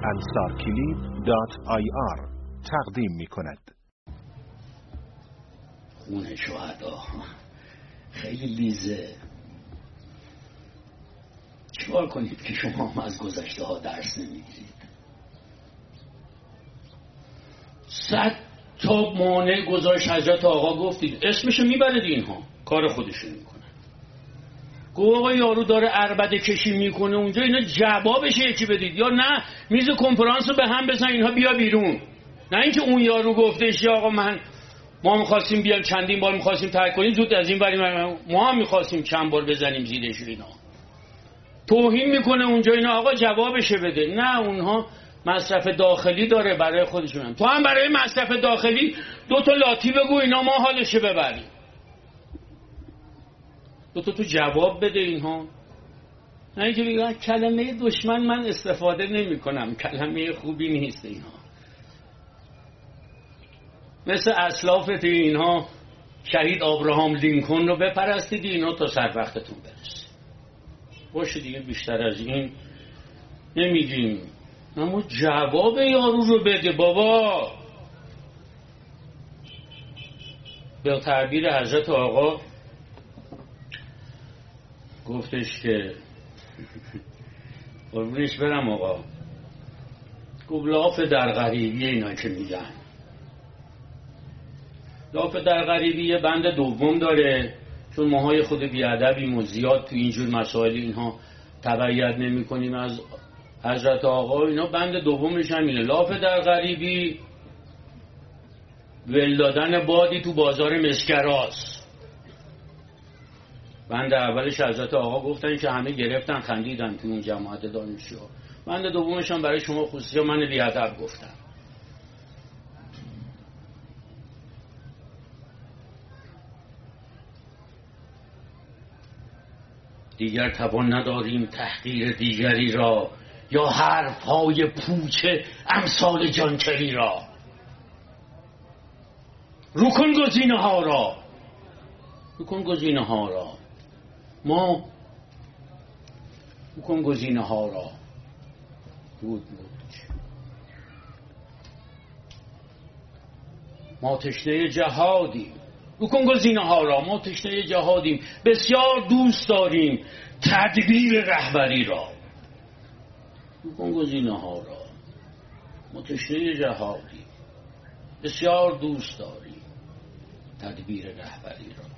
ansarkilib.ir تقدیم می کند. خون شهدا خیلی لیزه. چیکار کنید که شما هم از گذشته ها درس نمیگیرید؟ 100 تا مانع گذاشت حضرت آقا، گفتید اسمشو میبرید، اینها کار خودشون میکنن. گفت آقا یارو داره عربده کشی میکنه اونجا، اینا جوابش یکی بدید، یا نه میز کنفرانس رو به هم بزن اینها بیا بیرون. نه اینکه اون یارو گفتش یا آقا ما میخواستیم بیام چندین بار میخواستیم ترک کنیم، زود از این بری ما هم میخواستیم چند بار بزنیم زیرش، اینا توهین میکنه اونجا، اینا آقا جوابش بده. نه اونها مصرف داخلی داره برای خودشون، تو هم برای مصرف داخلی 2 تا لاتی بگو اینا ما حالش ببریم. 2 تا تو جواب بده اینها. نه اینکه بگن کلمه دشمن من استفاده نمی کنم، کلمه خوبی نیست. اینها مثل اسلافت اینها شهید ابراهام لینکن رو بپرستید اینا تا سر وقتتون برسه. باشه دیگه بیشتر از این نمیگیم، اما جواب یارو رو بده بابا. به تعبیر حضرت آقا گفتش که قربونش برم آقا، گفت لاف در غریبی اینا که میگن، لاف در غریبی یه بند دوم داره، چون ماهای خود بیادبیم و زیاد تو اینجور مسائل اینها تبعیت نمی کنیم از حضرت آقا. اینا بند دومش همینه، لاف در غریبی ول دادن بادی تو بازار مسکراست. بند اولش حضرت آقا گفتن که همه گرفتن خندیدن تو اون جماعت دانشجو. بند دومش هم برای شما خصوصی من بیادب گفتن. دیگر توان نداریم تحقیر دیگری را، یا حرف های پوچه امثال جانکری را. رکن گزینه ها را، رکن گزینه ها را، ما رکن گزینه ها را. بود ما تشنه جهادیم، رکن گزینه ها را، ما تشنه جهادیم، بسیار دوست داریم تدبیر رهبری را. رکن گزینه ها را، ما تشنه جهادیم، بسیار دوست داریم تدبیر رهبری را.